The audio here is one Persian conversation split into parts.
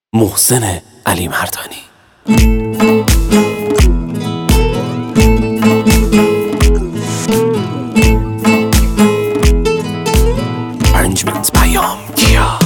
محسن علی مردانی. Arrangements پیام کیا.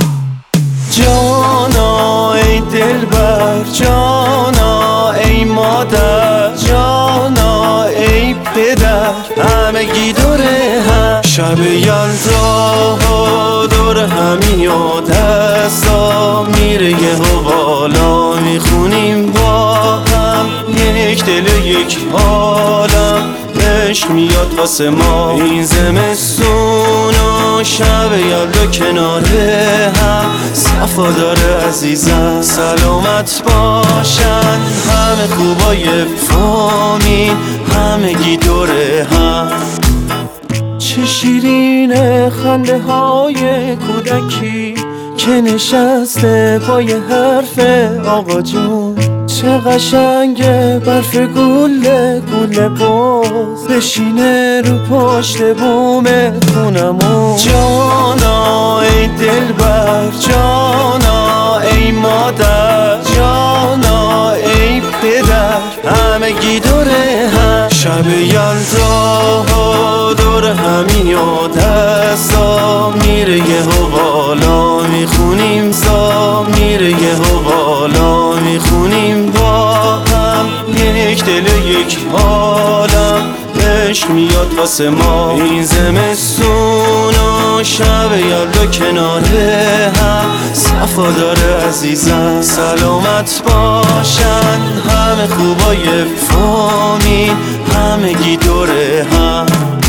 جانا ای دلبر، جانا ای مادر، جانا ای پدر، همگی دوره هم شب یلدا دور همی و دستا میره یه و بالا میخونیم با هم یک دل یک عالم عشق میاد واسه ما این زمستون و شب یلدا کنار هم صفا داره عزیزم سلامت باشن همه خوبای فامیل همگی دوره هم چه شیرین خنده های کودکی که نشسته پای حرف آقا جون چه قشنگه برف گله گله باز بشینه رو پشت بوم خونمون جانا ای دلبر، جانا ای مادر، جانا ای پدر، همگی دوره هم شب یلدا دور همی و دستا میره یه و بالا میخونیم سا میره یه و بالا میخونیم با هم یک دل یک عالم عشق میاد واسه ما این زمستون و شب یلدا کنار هم صفا داره عزیزم سلامت باشن همه خوبای فامیل همگی دوره هم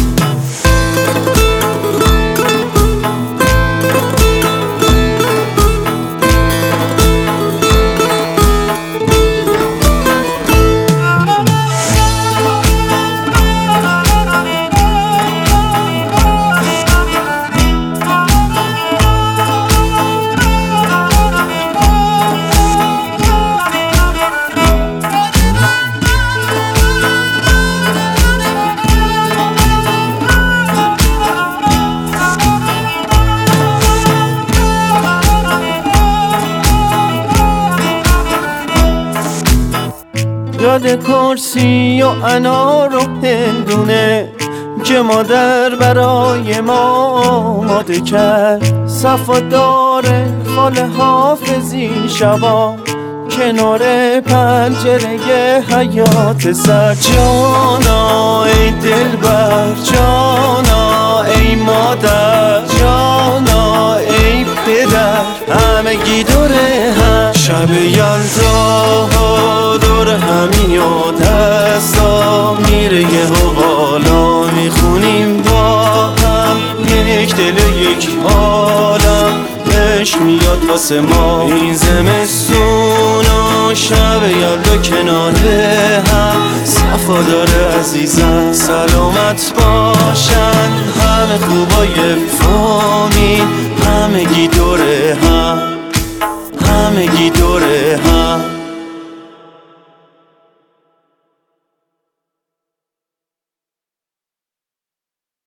یاد کرسی و انار و هندونه که مادر برای ما آماده کرد صفا داره خال حافظی شبا کنار پنجره حیات سر جانا ای دلبر، جانا ای مادر، جانا ای پدر، همگی دوره هم شب یلدا دور همی و دستا میره یه و بالا میخونیم با هم یک دل یک عالم عشق میاد واسه ما این زمستون و شب یلدا کنار هم صفا داره عزیزم سلامت باشن همه خوبای فامیل همگی دوره هم